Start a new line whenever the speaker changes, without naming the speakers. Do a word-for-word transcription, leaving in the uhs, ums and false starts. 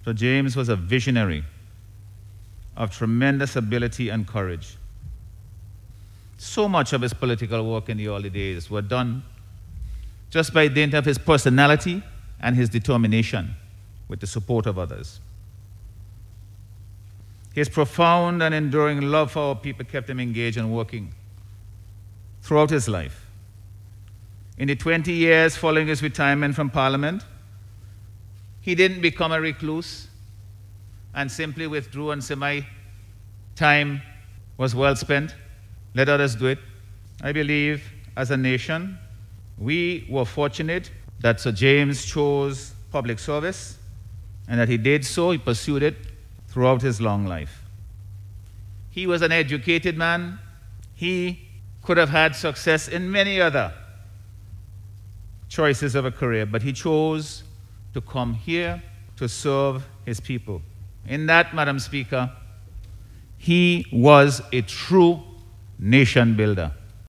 Sir James was a visionary of tremendous ability and courage. So much of his political work in the early days were done just by dint of his personality and his determination with the support of others. His profound and enduring love for our people kept him engaged and working throughout his life. In the twenty years following his retirement from Parliament, he didn't become a recluse and simply withdrew and said, my time was well spent, let others do it. I believe as a nation, we were fortunate that Sir James chose public service and that he did so, he pursued it throughout his long life. He was an educated man. He could have had success in many other choices of a career, but he chose to come here to serve his people. In that, Madam Speaker, he was a true nation builder.